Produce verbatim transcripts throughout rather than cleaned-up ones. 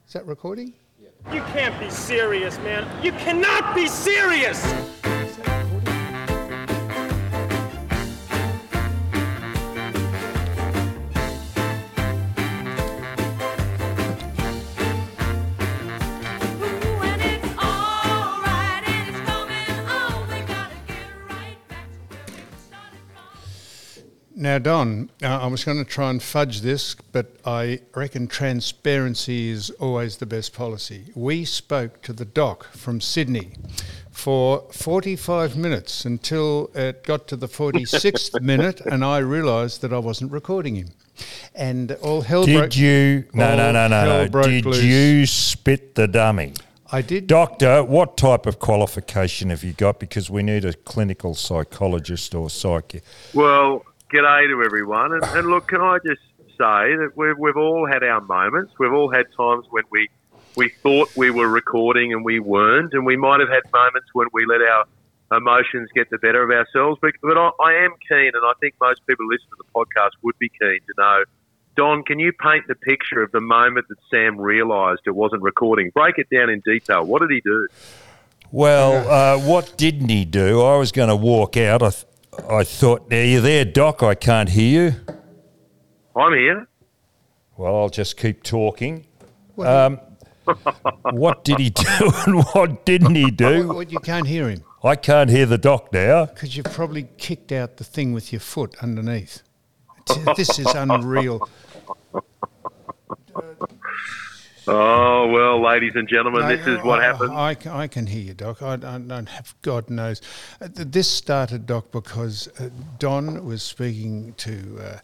Is that recording? You can't be serious, man. You cannot be serious! Now, Don, uh, I was going to try and fudge this, but I reckon transparency is always the best policy. We spoke to the doc from Sydney for forty-five minutes until it got to the forty-sixth minute and I realised that I wasn't recording him. And all hell Did broke... you... No, no, no, no, hell no. broke Did loose. you spit the dummy? I did. Doctor, what type of qualification have you got? Because we need a clinical psychologist or psych... Well... G'day to everyone, and, and look, can I just say that we've we've all had our moments. We've all had times when we we thought we were recording and we weren't, and we might have had moments when we let our emotions get the better of ourselves. But, but I, I am keen, and I think most people who listen to the podcast would be keen to know. Don, can you paint the picture of the moment that Sam realised it wasn't recording? Break it down in detail. What did he do? Well, uh, what didn't he do? I was going to walk out. I th- I thought, are you there, Doc? I can't hear you. I'm here. Well, I'll just keep talking. Um, what did he do and what didn't he do? What, what, you can't hear him? I can't hear the Doc now. Because you've probably kicked out the thing with your foot underneath. This is unreal. Oh, well, ladies and gentlemen, No, this is what I, happened. I, I can hear you, Doc. I, I don't have, God knows. Uh, This started, Doc, because uh, Don was speaking to uh,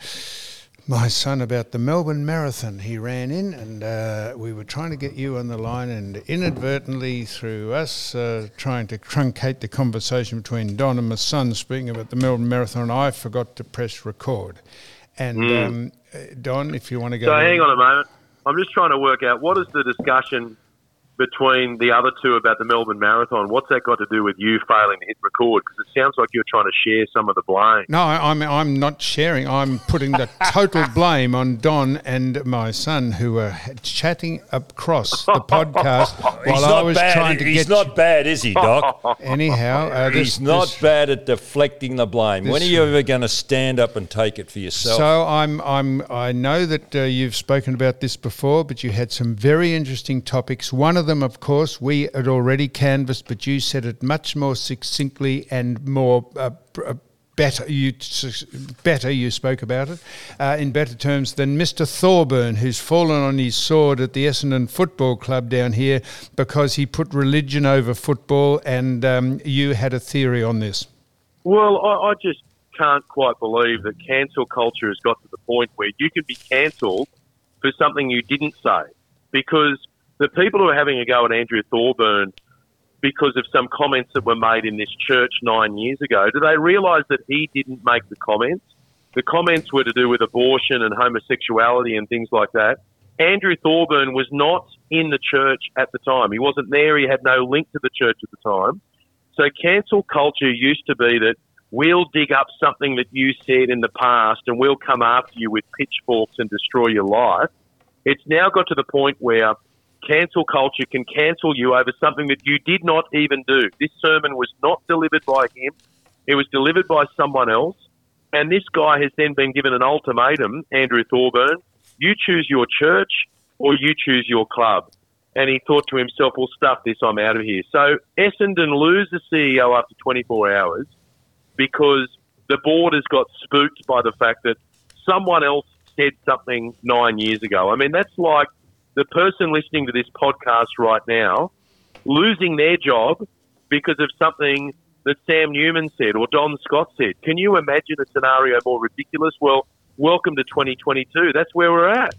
my son about the Melbourne Marathon. He ran in and uh, we were trying to get you on the line, and inadvertently through us uh, trying to truncate the conversation between Don and my son speaking about the Melbourne Marathon, I forgot to press record. And Mm. um, uh, Don, if you want to go... So hang on a moment. I'm just trying to work out, what is the discussion between the other two about the Melbourne Marathon? What's that got to do with you failing to hit record? Because it sounds like you're trying to share some of the blame. No, I- I'm I'm not sharing. I'm putting the total blame on Don and my son, who were chatting across the podcast He's while I not was bad. trying to He's get. not bad, is he, Doc? Anyhow, uh, this, He's not this- bad at deflecting the blame. When this- are you ever going to stand up and take it for yourself? So I'm I'm I know that uh, you've spoken about this before, but you had some very interesting topics. One of them, of course, we had already canvassed, but you said it much more succinctly and more uh, uh, better. You better you spoke about it uh, in better terms than Mister Thorburn, who's fallen on his sword at the Essendon Football Club down here because he put religion over football, and um, you had a theory on this. Well, I, I just can't quite believe that cancel culture has got to the point where you can be cancelled for something you didn't say. Because the people who are having a go at Andrew Thorburn because of some comments that were made in this church nine years ago, do they realise that he didn't make the comments? The comments were to do with abortion and homosexuality and things like that. Andrew Thorburn was not in the church at the time. He wasn't there. He had no link to the church at the time. So cancel culture used to be that we'll dig up something that you said in the past and we'll come after you with pitchforks and destroy your life. It's now got to the point where cancel culture can cancel you over something that you did not even do. This sermon was not delivered by him. It was delivered by someone else. And this guy has then been given an ultimatum, Andrew Thorburn, you choose your church or you choose your club. And he thought to himself, well, stuff this, I'm out of here. So Essendon lose the C E O after twenty-four hours because the board has got spooked by the fact that someone else said something nine years ago. I mean, that's like the person listening to this podcast right now losing their job because of something that Sam Newman said or Don Scott said. Can you imagine a scenario more ridiculous? Well, welcome to twenty twenty-two. That's where we're at.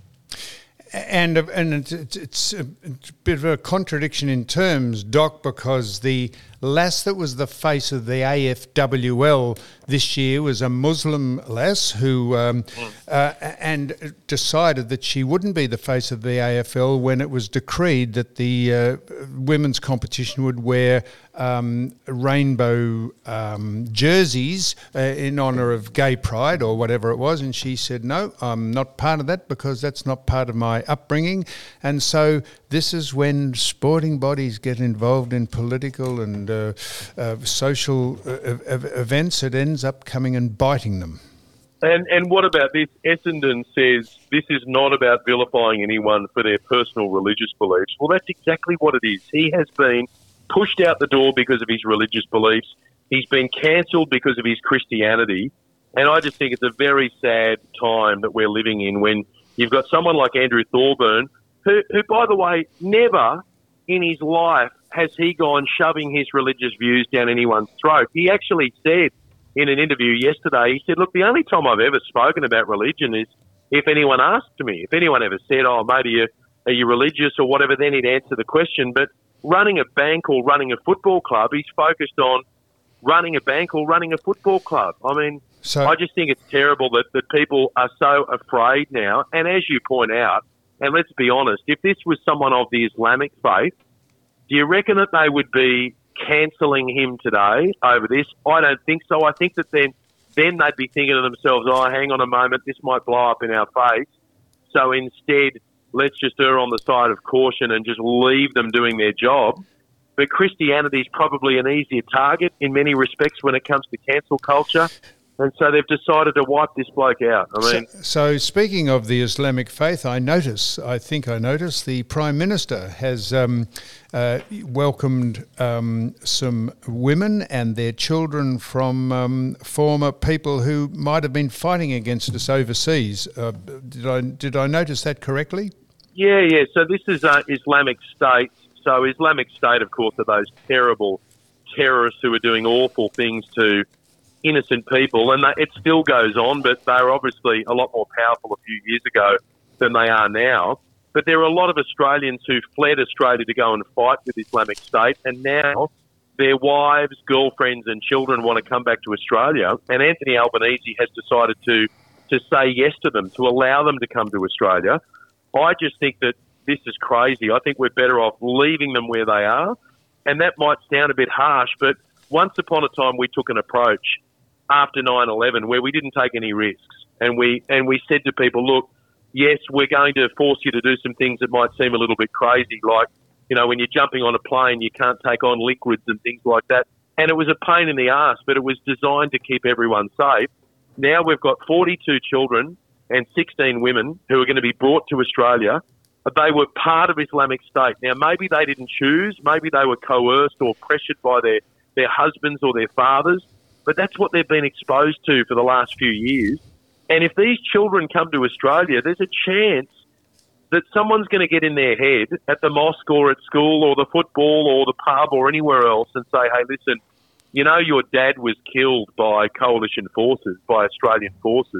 And and it's, it's, it's a bit of a contradiction in terms, Doc, because the lass that was the face of the A F W L this year was a Muslim lass who um, mm. uh, and decided that she wouldn't be the face of the A F L when it was decreed that the uh, women's competition would wear um, rainbow um, jerseys uh, in honour of gay pride or whatever it was. And she said, no, I'm not part of that because that's not part of my upbringing. And so this is when sporting bodies get involved in political and uh, uh, social uh, events. It ends up coming and biting them. And and what about this? Essendon says this is not about vilifying anyone for their personal religious beliefs. Well, that's exactly what it is. He has been pushed out the door because of his religious beliefs. He's been cancelled because of his Christianity. And I just think it's a very sad time that we're living in when you've got someone like Andrew Thorburn, who, who by the way, never in his life has he gone shoving his religious views down anyone's throat. He actually said in an interview yesterday, he said, look, the only time I've ever spoken about religion is if anyone asked me. If anyone ever said, oh, mate, are you, are you religious or whatever, then he'd answer the question. But running a bank or running a football club, he's focused on running a bank or running a football club. I mean, so, I just think it's terrible that, that people are so afraid now. And as you point out, and let's be honest, if this was someone of the Islamic faith, do you reckon that they would be cancelling him today over this? I don't think so. I think that then then they'd be thinking to themselves, oh, hang on a moment, this might blow up in our face. So instead, let's just err on the side of caution and just leave them doing their job. But Christianity is probably an easier target in many respects when it comes to cancel culture. And so they've decided to wipe this bloke out. I mean, so, so speaking of the Islamic faith, I notice, I think I noticed, the Prime Minister has um, uh, welcomed um, some women and their children from um, former people who might have been fighting against us overseas. Uh, did I did I notice that correctly? Yeah, yeah. So this is uh, Islamic State. So Islamic State, of course, are those terrible terrorists who are doing awful things to innocent people, and they, it still goes on, but they were obviously a lot more powerful a few years ago than they are now. But there are a lot of Australians who fled Australia to go and fight with Islamic State, and now their wives, girlfriends and children want to come back to Australia, and Anthony Albanese has decided to, to say yes to them, to allow them to come to Australia. I just think that this is crazy. I think we're better off leaving them where they are, and that might sound a bit harsh, but once upon a time we took an approach after nine eleven where we didn't take any risks, and we and we said to people, look, yes, we're going to force you to do some things that might seem a little bit crazy, like, you know, when you're jumping on a plane, you can't take on liquids and things like that. And it was a pain in the arse, but it was designed to keep everyone safe. Now we've got forty-two children and sixteen women who are going to be brought to Australia. They were part of Islamic State. Now, maybe they didn't choose, maybe they were coerced or pressured by their, their husbands or their fathers, but that's what they've been exposed to for the last few years. And if these children come to Australia, there's a chance that someone's going to get in their head at the mosque or at school or the football or the pub or anywhere else and say, hey, listen, you know your dad was killed by coalition forces, by Australian forces,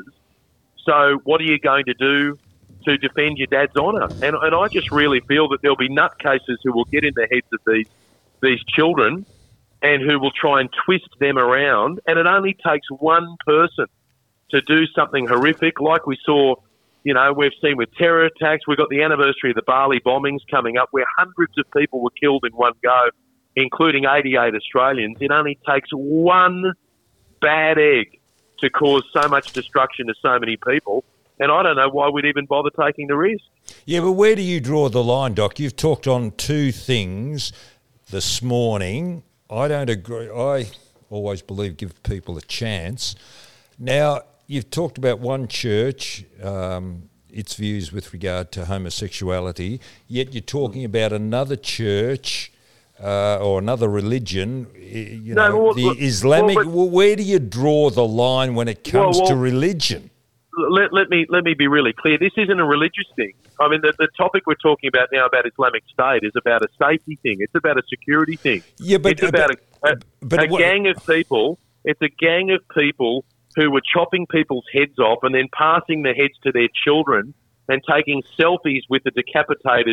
so what are you going to do to defend your dad's honour? And, and I just really feel that there'll be nutcases who will get in the heads of these these children and who will try and twist them around. And it only takes one person to do something horrific, like we saw, you know, we've seen with terror attacks. We've got the anniversary of the Bali bombings coming up where hundreds of people were killed in one go, including eighty-eight Australians. It only takes one bad egg to cause so much destruction to so many people. And I don't know why we'd even bother taking the risk. Yeah, but where do you draw the line, Doc? You've talked on two things this morning. I don't agree. I always believe give people a chance. Now, you've talked about one church, um, its views with regard to homosexuality, yet you're talking about another church uh, or another religion, you know, no, well, the well, Islamic. well, well, where do you draw the line when it comes well, well, to religion? Let, let me let me be really clear. This isn't a religious thing. I mean, the, the topic we're talking about now about Islamic State is about a safety thing. It's about a security thing. Yeah, but it's about but, a, a, but a what, gang of people. It's a gang of people who were chopping people's heads off and then passing the heads to their children and taking selfies with the decapitated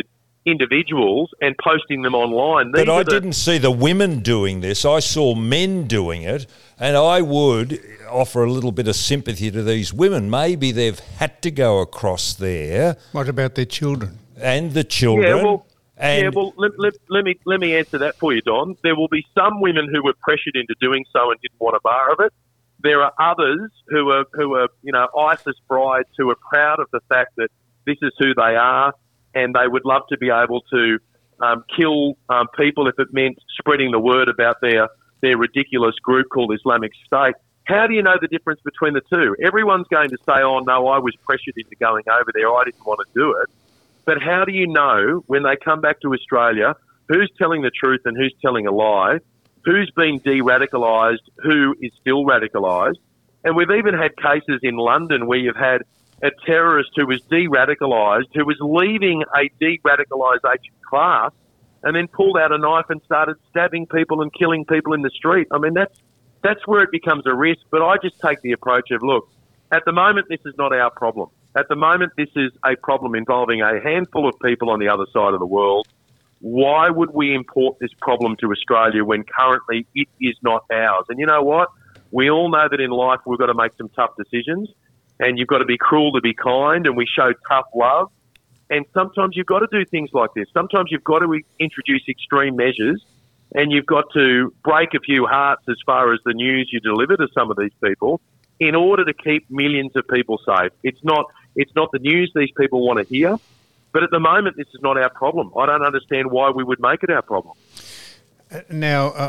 individuals and posting them online. These But I the, didn't see the women doing this. I saw men doing it, and I would offer a little bit of sympathy to these women. Maybe they've had to go across there. What about their children? And the children. Yeah, well, and yeah, well let, let, let me let me answer that for you, Don. There will be some women who were pressured into doing so and didn't want a bar of it. There are others who are who are you know ISIS brides who are proud of the fact that this is who they are, and they would love to be able to um, kill um, people if it meant spreading the word about their their ridiculous group called Islamic State. How do you know the difference between the two? Everyone's going to say, oh, no, I was pressured into going over there. I didn't want to do it. But how do you know when they come back to Australia who's telling the truth and who's telling a lie, who's been de-radicalised, who is still radicalised? And we've even had cases in London where you've had a terrorist who was de-radicalised, who was leaving a de-radicalisation class and then pulled out a knife and started stabbing people and killing people in the street. I mean, that's that's where it becomes a risk. But I just take the approach of, look, at the moment, this is not our problem. At the moment, this is a problem involving a handful of people on the other side of the world. Why would we import this problem to Australia when currently it is not ours? And you know what? We all know that in life we've got to make some tough decisions, and you've got to be cruel to be kind, and we show tough love. And sometimes you've got to do things like this. Sometimes you've got to introduce extreme measures, and you've got to break a few hearts as far as the news you deliver to some of these people in order to keep millions of people safe. It's not, it's not the news these people want to hear, but at the moment this is not our problem. I don't understand why we would make it our problem. Uh, now, uh,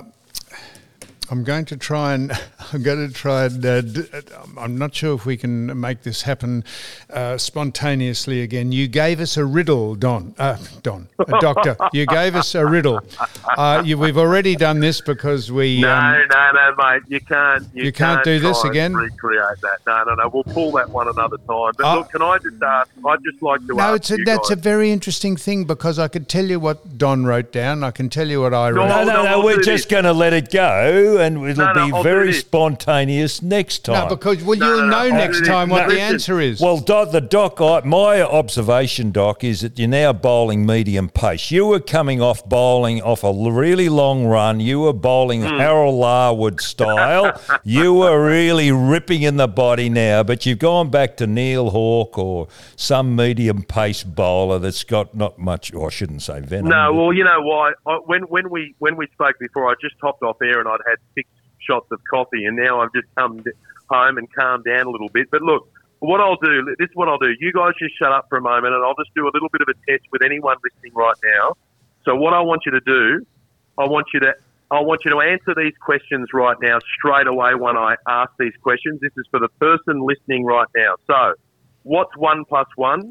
I'm going to try and I'm going to try and uh, d- I'm not sure if we can make this happen uh, spontaneously again. You gave us a riddle, Don. Uh, Don, a doctor. You gave us a riddle. Uh, you, we've already done this because we. No, um, no, no, mate. You can't. You, You can't do try this and again? Recreate that. No, no, no. We'll pull that one another time. But Uh, look, can I just ask? I'd just like to No, ask it's a, you that's guys. a very interesting thing because I could tell you what Don wrote down. I can tell you what I wrote. no, no, no, no, I'll we're do just this. going to let it go, and it'll No, no, be I'll do very this. spontaneous next time. No, because well, No, you'll no, no, know I'll next do time this. what No, the listen. answer is. Well, Doc, the Doc, I, my observation, Doc, is that you're now bowling medium pace. You were coming off bowling off a l- really long run. You were bowling Hmm. Harold Larwood style. You were really ripping in the body now, but you've gone back to Neil Hawke or some medium pace bowler that's got not much, or I shouldn't say venom. No, but- well, you know why? I, when when we when we spoke before, I just hopped off air and I'd had six shots of coffee, and now I've just come d- home and calmed down a little bit. But look, what I'll do, this is what I'll do. You guys just shut up for a moment, and I'll just do a little bit of a test with anyone listening right now. So what I want you to do, I want you to I want you to answer these questions right now straight away when I ask these questions. This is for the person listening right now. So, what's one plus one?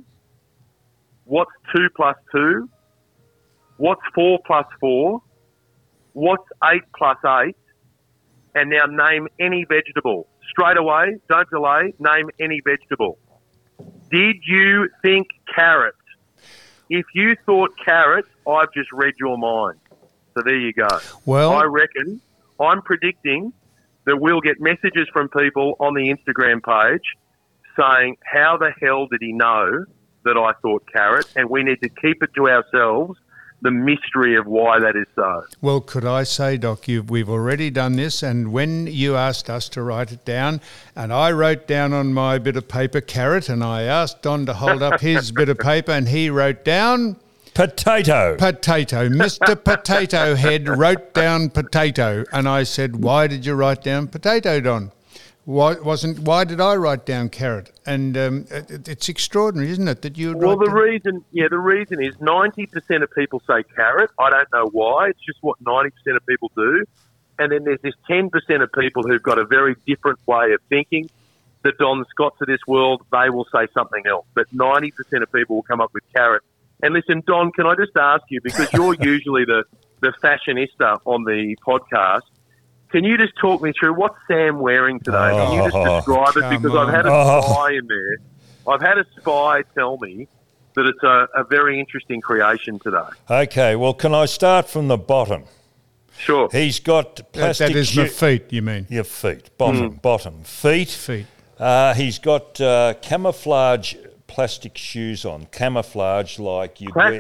What's two plus two? What's four plus four? What's eight plus eight? And now name any vegetable. Straight away, don't delay, name any vegetable. Did you think carrot? If you thought carrot, I've just read your mind. So there you go. Well- I reckon, I'm predicting that we'll get messages from people on the Instagram page saying, how the hell did he know that I thought carrot? And we need to keep it to ourselves, the mystery of why that is so. Well, could I say, Doc, you've, we've already done this, and when you asked us to write it down, and I wrote down on my bit of paper carrot, and I asked Don to hold up his bit of paper, and he wrote down Potato. potato. Mister Potato Head wrote down potato, and I said, why did you write down potato, Don? Why wasn't? Why did I write down carrot? And um, it, it's extraordinary, isn't it, that you would Well, write the down- reason, yeah, the reason is ninety percent of people say carrot. I don't know why. It's just what ninety percent of people do. And then there's this ten percent of people who've got a very different way of thinking. The Don Scotts of this world, they will say something else. But ninety percent of people will come up with carrot. And listen, Don, can I just ask you, because you're usually the, the fashionista on the podcast, can you just talk me through what's Sam wearing today? Can you just Oh, describe it? come Because I've had a on. spy in there. I've had a spy tell me that it's a, a very interesting creation today. Okay, well, can I start from the bottom? Sure. He's got That, plastic that is my shoe- feet, you mean? Your feet, bottom, Hmm. bottom, feet. Feet. Uh, he's got uh, camouflage plastic shoes on, camouflage like you wear. Plastic?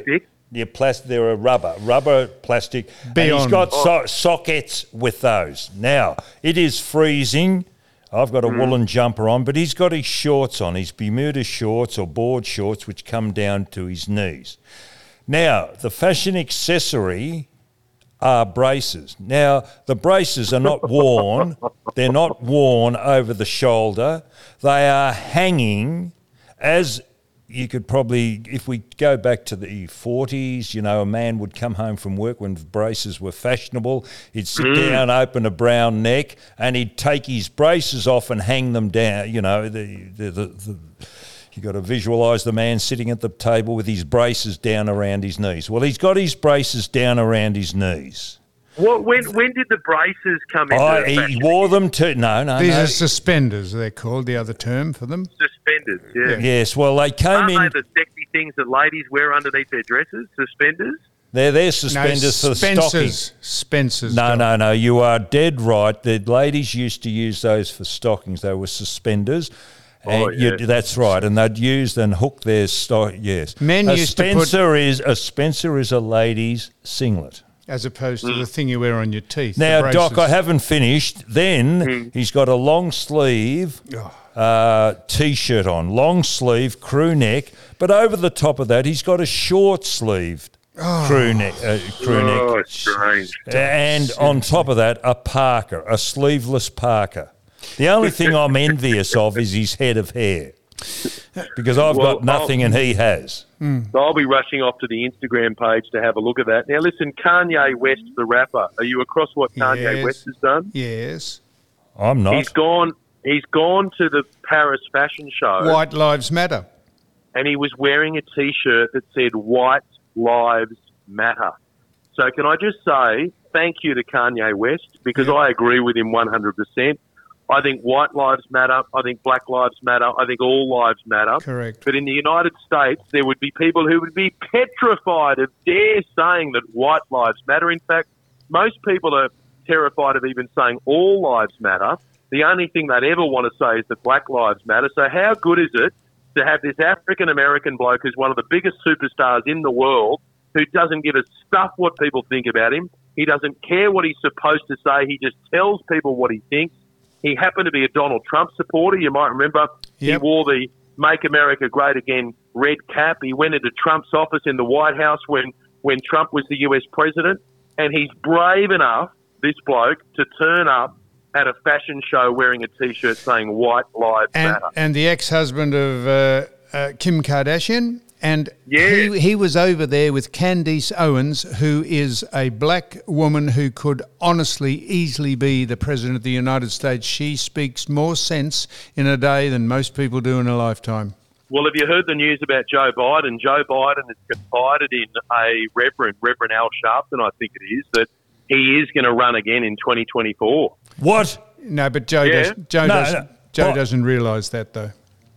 Yeah, plastic. They're a rubber, rubber, plastic. And he's Beyond. got so- sockets with those. Now, it is freezing. I've got a Mm. woolen jumper on, but he's got his shorts on, his Bermuda shorts or board shorts, which come down to his knees. Now, the fashion accessory are braces. Now, the braces are not worn. They're not worn over the shoulder. They are hanging as you could probably, if we go back to the forties, you know, a man would come home from work when braces were fashionable. He'd sit Mm. down, open a brown neck, and he'd take his braces off and hang them down. You know, the the, the, the you got to visualise the man sitting at the table with his braces down around his knees. Well, he's got his braces down around his knees. What, when when did the braces come into Oh, he fashion? wore them too. No, no, These no. are suspenders, they're called, the other term for them. Suspenders, yeah. Yes, well, they came Aren't in. they the sexy things that ladies wear underneath their dresses? Suspenders? They're their suspenders for the stocking. Spencer's. Spencer's. No, dog. no, no. You are dead right. The ladies used to use those for stockings. They were suspenders. And Oh, you, yeah. that's right. And they'd use and hook their stock. Yes. Men a used to put- Spencer is a Spencer is a lady's singlet. As opposed to Mm. the thing you wear on your teeth. Now, the Doc, I braces. haven't finished. Then Mm. he's got a long sleeve Oh. uh, t-shirt on, long sleeve, crew neck. But over the top of that, he's got a short sleeved crew neck. Uh, crew Oh, neck. it's strange. And on top of that, a parka, a sleeveless parka. The only thing I'm envious of is his head of hair, because I've Well, got nothing and he has. So I'll be rushing off to the Instagram page to have a look at that. Now, listen, Kanye West, the rapper, are you across what Kanye Yes. West has done? Yes. I'm not. He's gone. He's gone to the Paris fashion show, White Lives Matter. and he was wearing a T-shirt that said "White Lives Matter." So, can I just say thank you to Kanye West, because Yep. I agree with him one hundred percent. I think white lives matter. I think black lives matter. I think all lives matter. Correct. But in the United States, there would be people who would be petrified of dare saying that white lives matter. In fact, most people are terrified of even saying all lives matter. The only thing they'd ever want to say is that black lives matter. So how good is it to have this African-American bloke who's one of the biggest superstars in the world, who doesn't give a stuff what people think about him? He doesn't care what he's supposed to say. He just tells people what he thinks. He happened to be a Donald Trump supporter. You might remember he Yep. wore the Make America Great Again red cap. He went into Trump's office in the White House when, when Trump was the U S president. And he's brave enough, this bloke, to turn up at a fashion show wearing a T-shirt saying white lives And, matter. and the ex-husband of uh, uh, Kim Kardashian. And Yeah. he, he was over there with Candace Owens, who is a black woman who could honestly, easily be the President of the United States. She speaks more sense in a day than most people do in a lifetime. Well, have you heard the news about Joe Biden? Joe Biden has confided in a Reverend, Reverend Al Sharpton, I think it is, that he is going to run again in twenty twenty-four. What? No, but Joe, Yeah. does, Joe, No, doesn't, no. Joe What? doesn't realise that, though.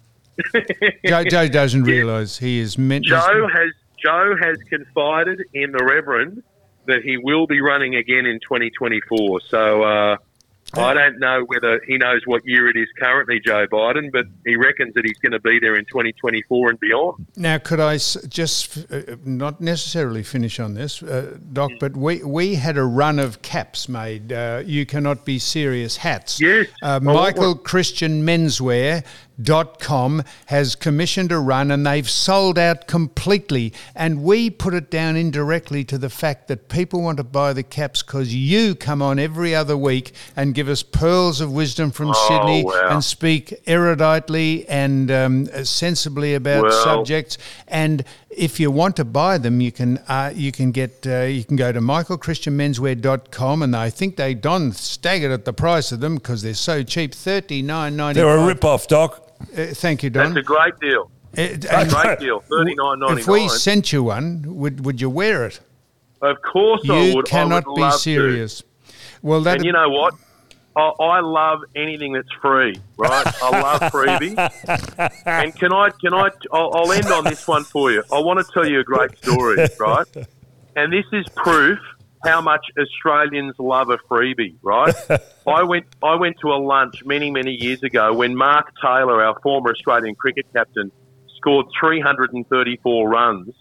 Joe, Joe doesn't realise he is meant. Joe has Joe has confided in the Reverend that he will be running again in twenty twenty-four. So uh, I don't know whether he knows what year it is currently, Joe Biden, but he reckons that he's going to be there in twenty twenty-four and beyond. Now, could I s- just uh, not necessarily finish on this, uh, Doc? Mm. But we we had a run of caps made. Uh, you cannot be serious hats. Yes. Uh, Well, what- Michael Christian Menswear dot com has commissioned a run, and they've sold out completely. And we put it down indirectly to the fact that people want to buy the caps because you come on every other week and give us pearls of wisdom from Oh, Sydney wow. and speak eruditely and um, sensibly about Well- subjects. And if you want to buy them, you can uh, you can get uh, you can go to michael christian menswear dot com, and I think they Don staggered at the price of them because they're so cheap, thirty-nine ninety-five. They're a rip-off, Doc. Uh, thank you, Don. That's a great deal. Uh, A and great deal. thirty-nine ninety-nine. if we sent you one, would would you wear it? Of course I You would. cannot I would be love serious. Well, To. that And you know what? I, I love anything that's free, right? I love freebies. And can I, can I, I'll, I'll end on this one for you. I want to tell you a great story, right? And this is proof how much Australians love a freebie, right? I went, I went to a lunch many, many years ago when Mark Taylor, our former Australian cricket captain, scored three hundred thirty-four runs.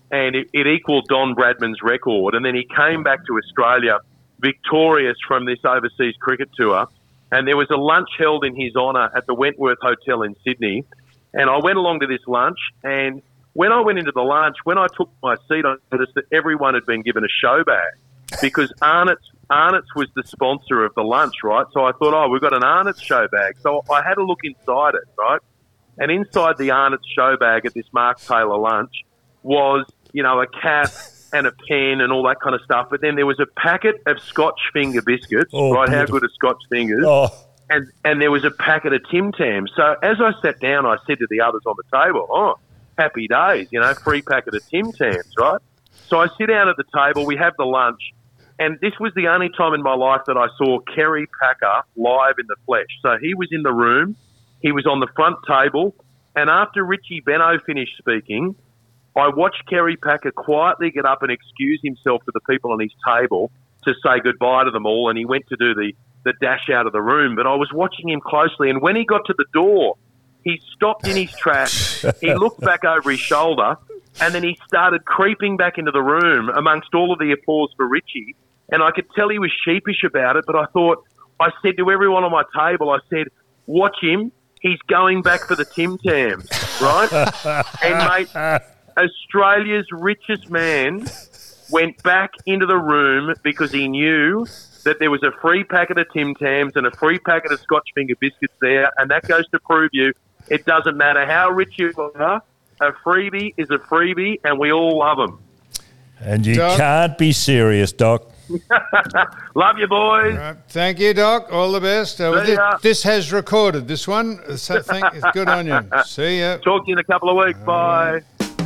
and it, it equalled Don Bradman's record. And then he came back to Australia victorious from this overseas cricket tour. And there was a lunch held in his honour at the Wentworth Hotel in Sydney. And I went along to this lunch, and when I went into the lunch, when I took my seat, I noticed that everyone had been given a show bag because Arnott's, Arnott's was the sponsor of the lunch, right? So I thought, oh, we've got an Arnott's show bag. So I had a look inside it, right? And inside the Arnott's show bag at this Mark Taylor lunch was, you know, a cap and a pen and all that kind of stuff. But then there was a packet of Scotch finger biscuits, oh, right? beautiful. How good are Scotch fingers? Oh. And and there was a packet of Tim Tams. So as I sat down, I said to the others on the table, oh, happy days, you know, free packet of Tim Tams, right? So I sit down at the table, we have the lunch, and this was the only time in my life that I saw Kerry Packer live in the flesh. So he was in the room, he was on the front table, and after Richie Benno finished speaking, I watched Kerry Packer quietly get up and excuse himself to the people on his table to say goodbye to them all, and he went to do the, the dash out of the room. But I was watching him closely, and when he got to the door, he stopped in his tracks, he looked back over his shoulder, and then he started creeping back into the room amongst all of the applause for Richie. And I could tell he was sheepish about it, but I thought, I said to everyone on my table, I said, watch him, he's going back for the Tim Tams, right? And, mate, Australia's richest man went back into the room because he knew that there was a free packet of Tim Tams and a free packet of Scotch finger biscuits there, and that goes to prove you it doesn't matter how rich you are, a freebie is a freebie, and we all love them. And you Doc. can't be serious, Doc. Love you, boys. Right. Thank you, Doc. All the best. Uh, See this, ya. this has recorded, this one. So thank, good on you. See ya. Talk to you in a couple of weeks. Bye.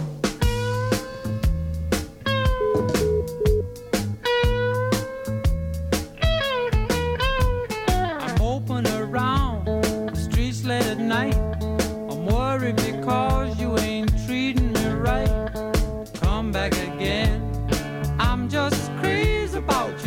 I'm moping around the streets late at night. I'm worried because you ain't treating me right. Come back again. I'm just crazy about